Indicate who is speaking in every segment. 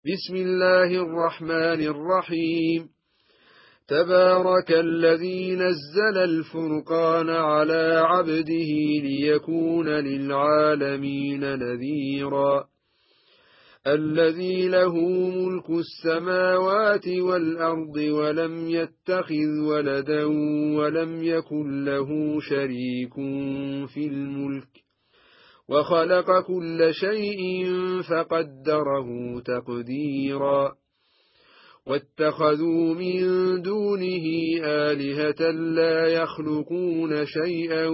Speaker 1: بسم الله الرحمن الرحيم. تبارك الذي نزل الفرقان على عبده ليكون للعالمين نذيرا. الذي له ملك السماوات والأرض ولم يتخذ ولدا ولم يكن له شريك في الملك وخلق كل شيء فقدره تقديرا. واتخذوا من دونه آلهة لا يخلقون شيئا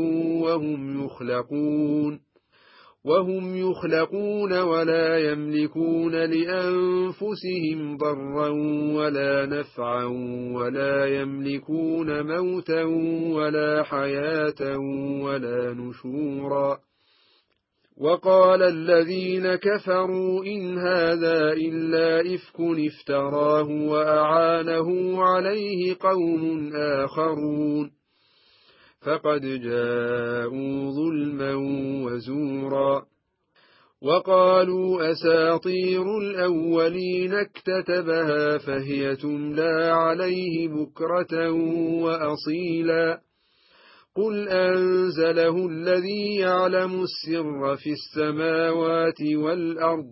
Speaker 1: وهم يخلقون ولا يملكون لأنفسهم ضرا ولا نفعا ولا يملكون موتا ولا حياة ولا نشورا. وقال الذين كفروا إن هذا إلا إفك افتراه وأعانه عليه قوم آخرون فقد جاءوا ظلما وزورا. وقالوا أساطير الأولين اكتتبها فهي تملى عليه بكرة وأصيلا. قل أنزله الذي يعلم السر في السماوات والأرض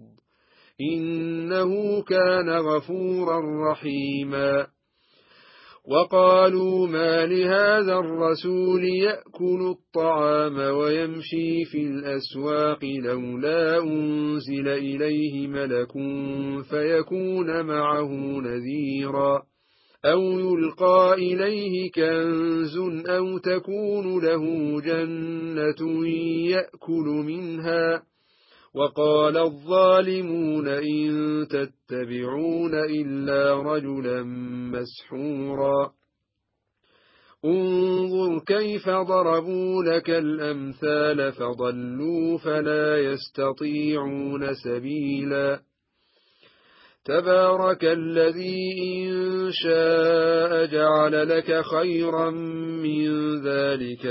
Speaker 1: إنه كان غفورا رحيما. وقالوا ما لهذا الرسول يأكل الطعام ويمشي في الأسواق لولا أنزل إليه ملك فيكون معه نذيرا أو يلقى إليه كنز أو تكون له جنة يأكل منها. وقال الظالمون إن تتبعون إلا رجلا مسحورا. انظر كيف ضربوا لك الأمثال فضلوا فلا يستطيعون سبيلا. تبارك الذي إن شاء جعل لك خيرا من ذلك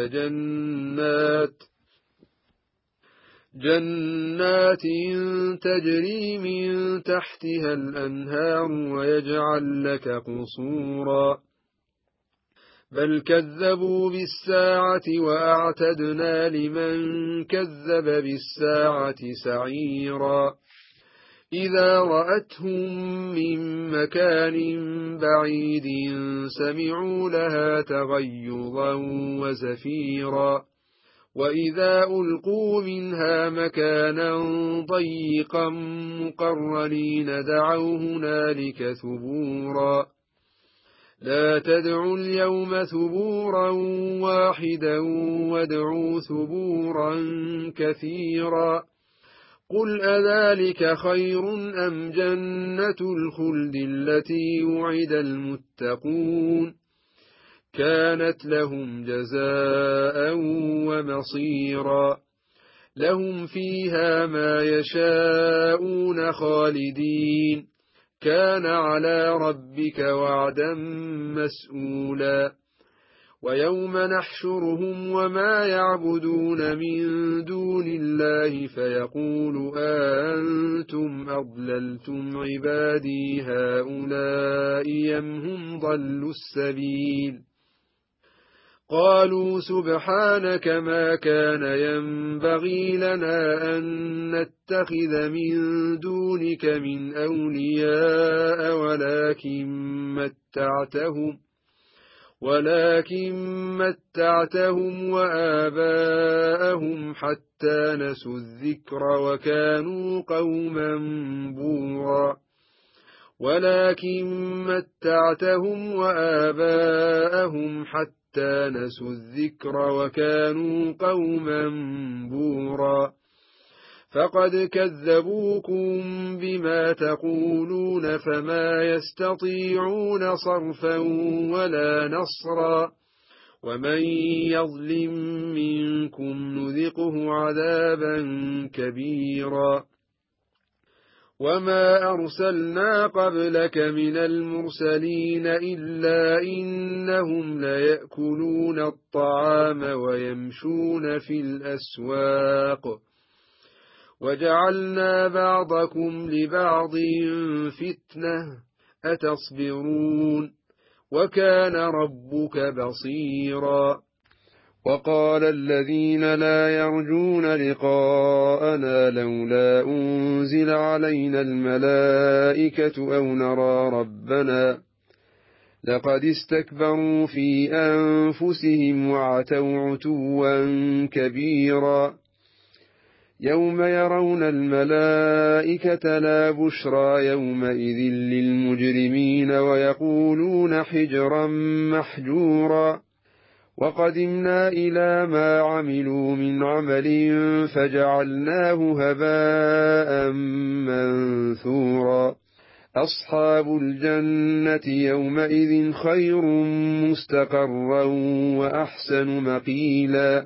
Speaker 1: جنات تجري من تحتها الأنهار ويجعل لك قصورا. بل كذبوا بالساعة وأعتدنا لمن كذب بالساعة سعيرا. إذا رأتهم من مكان بعيد سمعوا لها تغيظا وزفيرا. وإذا ألقوا منها مكانا ضيقا مقرنين دعوا هنالك ثبورا. لا تدعوا اليوم ثبورا واحدا وادعوا ثبورا كثيرا. قل أذلك خير أم جنة الخلد التي وعد المتقون كانت لهم جزاء ومصيرا. لهم فيها ما يشاءون خالدين كان على ربك وعدا مسئولا. ويوم نحشرهم وما يعبدون من دون الله فيقول أنتم أضللتم عبادي هؤلاء أم هم ضلوا السبيل. قالوا سبحانك ما كان ينبغي لنا أن نتخذ من دونك من أولياء ولكن متعتهم وآباءهم حتى نسوا الذكر وكانوا قوما بورا. فقد كذبوكم بما تقولون فما يستطيعون صرفا ولا نصرا. ومن يظلم منكم نذقه عذابا كبيرا. وما أرسلنا قبلك من المرسلين إلا إنهم ليأكلون الطعام ويمشون في الأسواق وجعلنا بعضكم لبعض فتنة أتصبرون وكان ربك بصيرا وقال الذين لا يرجون لقاءنا لولا أنزل علينا الملائكة أو نرى ربنا لقد استكبروا في أنفسهم وعتوا عتوا كبيرا يوم يرون الملائكة لا بشرى يومئذ للمجرمين ويقولون حجرا محجورا وقدمنا إلى ما عملوا من عمل فجعلناه هباء منثورا أصحاب الجنة يومئذ خير مستقرا وأحسن مقيلا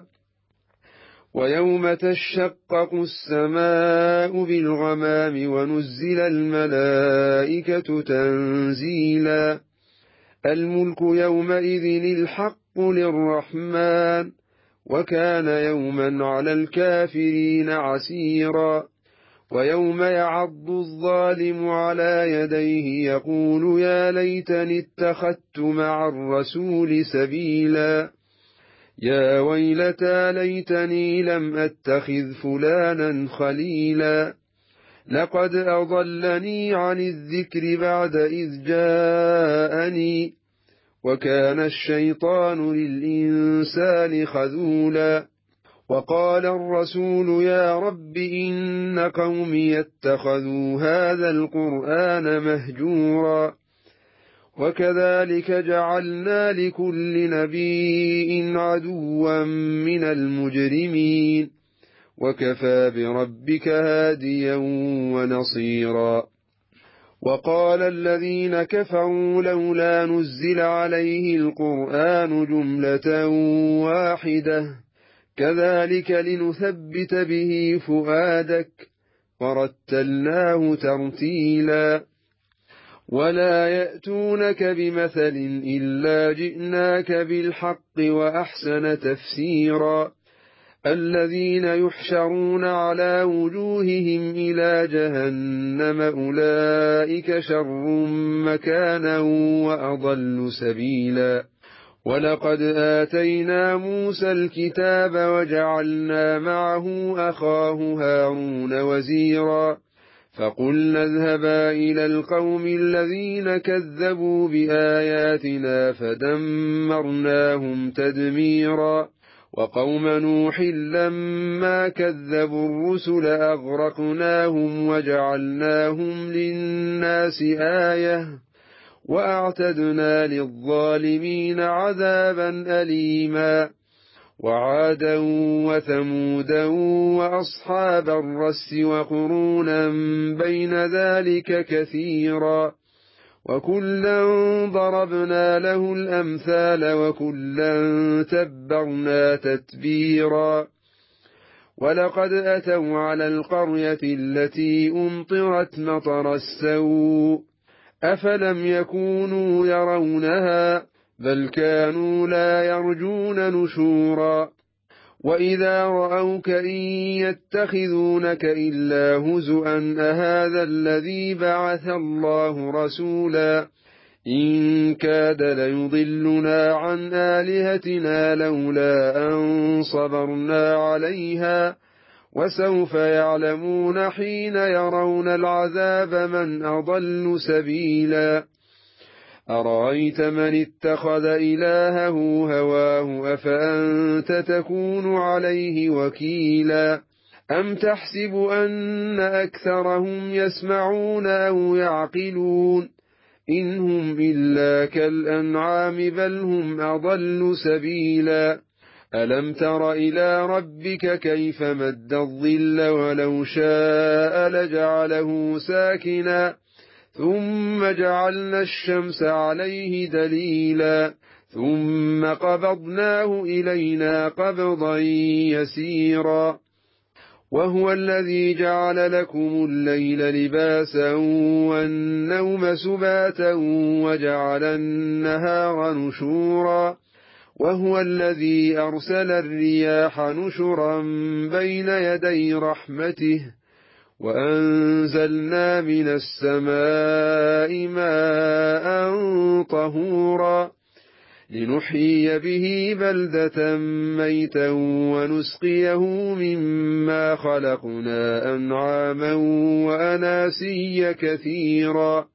Speaker 1: ويوم تشقق السماء بالغمام ونزل الملائكة تنزيلا الملك يومئذ الحق للرحمن وكان يوما على الكافرين عسيرا ويوم يعض الظالم على يديه يقول يا ليتني اتخذت مع الرسول سبيلا يا ويلتى ليتني لم أتخذ فلانا خليلا لقد أضلني عن الذكر بعد إذ جاءني وكان الشيطان للإنسان خذولا وقال الرسول يا رب إن قومي اتخذوا هذا القرآن مهجورا وكذلك جعلنا لكل نبي عدوا من المجرمين وكفى بربك هاديا ونصيرا وقال الذين كفروا لولا نزل عليه القرآن جملة واحدة كذلك لنثبت به فؤادك ورتلناه ترتيلا ولا يأتونك بمثل إلا جئناك بالحق وأحسن تفسيرا الذين يحشرون على وجوههم إلى جهنم أولئك شر مكانا وأضل سبيلا ولقد آتينا موسى الكتاب وجعلنا معه أخاه هارون وزيرا فقلنا اذهبا إلى القوم الذين كذبوا بآياتنا فدمرناهم تدميرا وقوم نوح لما كذبوا الرسل أغرقناهم وجعلناهم للناس آية وأعتدنا للظالمين عذابا أليما وعادا وثمودا وأصحاب الرس وقرونا بين ذلك كثيرا وكلا ضربنا له الأمثال وكلا تبرنا تتبيرا ولقد أتوا على القرية التي أمطرت مطر السوء أفلم يكونوا يرونها بل كانوا لا يرجون نشورا وإذا رأوك إن يتخذونك إلا هزؤا أهذا الذي بعث الله رسولا إن كاد ليضلنا عن آلهتنا لولا أن صبرنا عليها وسوف يعلمون حين يرون العذاب من أضل سبيلا أرأيت من اتخذ إلهه هواه أفأنت تكون عليه وكيلا أم تحسب أن أكثرهم يسمعون أو يعقلون إن هم إلا كالأنعام بل هم أضل سبيلا ألم تر إلى ربك كيف مد الظل ولو شاء لجعله ساكنا ثم جعلنا الشمس عليه دليلا ثم قبضناه إلينا قبضا يسيرا وهو الذي جعل لكم الليل لباسا والنوم سباتا وجعل النهار نشورا وهو الذي أرسل الرياح نشرا بين يدي رحمته وأنزلنا من السماء ماء طهورا لنحيي به بلدة ميتا ونسقيه مما خلقنا أنعاما وأناسيا كثيرا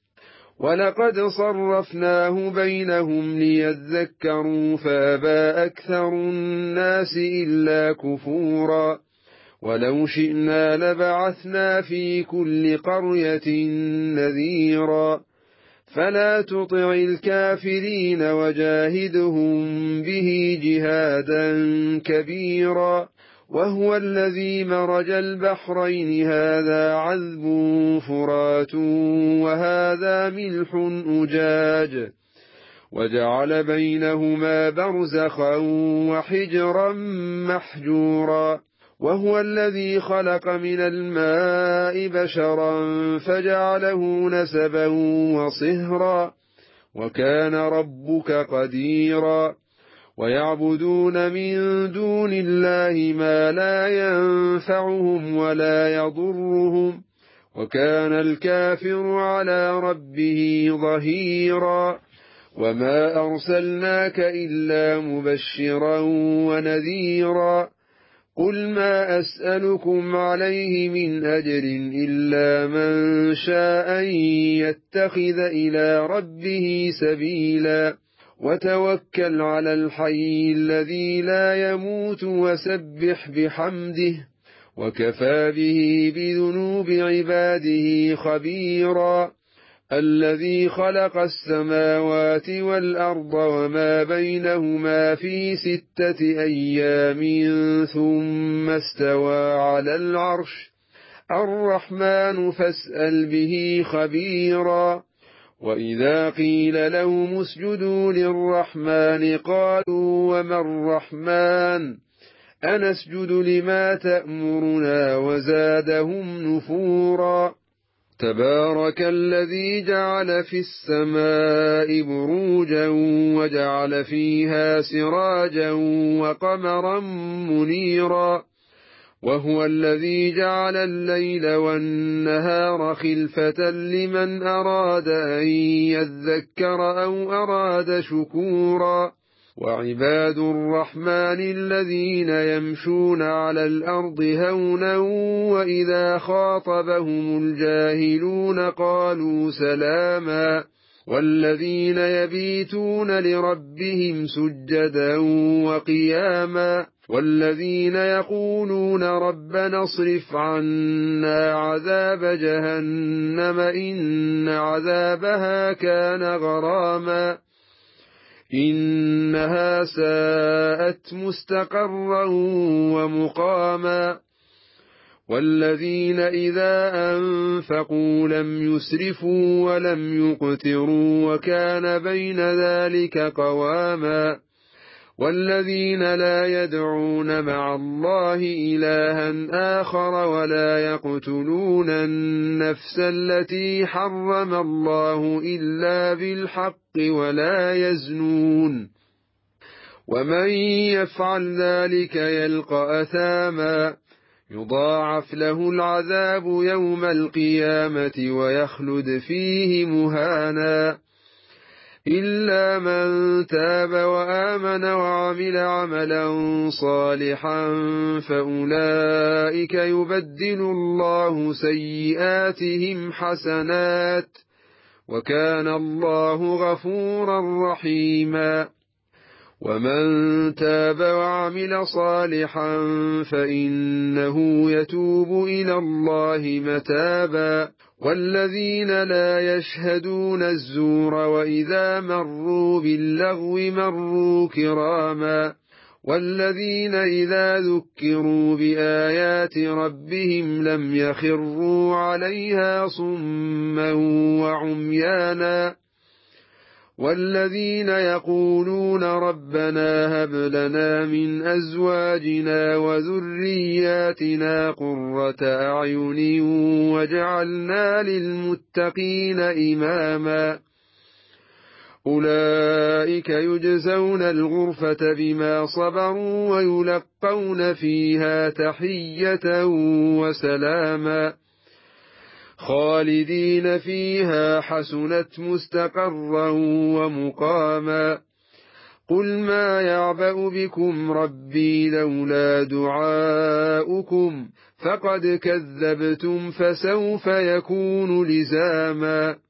Speaker 1: ولقد صرفناه بينهم ليذكروا فأبى أكثر الناس إلا كفورا ولو شئنا لبعثنا في كل قرية نذيرا فلا تطع الكافرين وجاهدهم به جهادا كبيرا وهو الذي مرج البحرين هذا عذب فرات وهذا ملح أجاج وجعل بينهما برزخا وحجرا محجورا وهو الذي خلق من الماء بشرا فجعله نسبا وصهرا وكان ربك قديرا ويعبدون من دون الله ما لا ينفعهم ولا يضرهم وكان الكافر على ربه ظهيرا وما أرسلناك إلا مبشرا ونذيرا قل ما أسألكم عليه من أجر إلا من شاء أن يتخذ إلى ربه سبيلا وتوكل على الحي الذي لا يموت وسبح بحمده وكفى به بذنوب عباده خبيرا الذي خلق السماوات والأرض وما بينهما في 6 أيام ثم استوى على العرش الرحمن فاسأل به خبيرا وإذا قيل لهم اسجدوا للرحمن قالوا وما الرحمن أنسجد لما تأمرنا وزادهم نفورا تبارك الذي جعل في السماء بروجا وجعل فيها سراجا وقمرا منيرا وهو الذي جعل الليل والنهار خلفة لمن أراد أن يذكر أو أراد شكورا وعباد الرحمن الذين يمشون على الأرض هونا وإذا خاطبهم الجاهلون قالوا سلاما والذين يبيتون لربهم سجدا وقياما والذين يقولون ربنا اصرف عنا عذاب جهنم إن عذابها كان غراما إنها ساءت مستقرا ومقاما والذين إذا أنفقوا لم يسرفوا ولم يقتروا وكان بين ذلك قواما والذين لا يدعون مع الله إلها آخر ولا يقتلون النفس التي حرم الله إلا بالحق ولا يزنون ومن يفعل ذلك يلقى أثاما يضاعف له العذاب يوم القيامة ويخلد فيه مهانا إلا من تاب وآمن وعمل عملا صالحا فأولئك يبدل الله سيئاتهم حسنات وكان الله غفورا رحيما ومن تاب وعمل صالحا فإنه يتوب إلى الله متابا والذين لا يشهدون الزور وإذا مروا باللغو مروا كراما والذين إذا ذكروا بآيات ربهم لم يخروا عليها صما وعميانا والذين يقولون ربنا هب لنا من أزواجنا وذرياتنا قرة أعين واجعلنا للمتقين إماما أولئك يجزون الغرفة بما صبروا ويلقون فيها تحية وسلاما خالدين فيها حسنت مستقرا ومقاما قل ما يعبأ بكم ربي لولا دعاؤكم فقد كذبتم فسوف يكون لزاما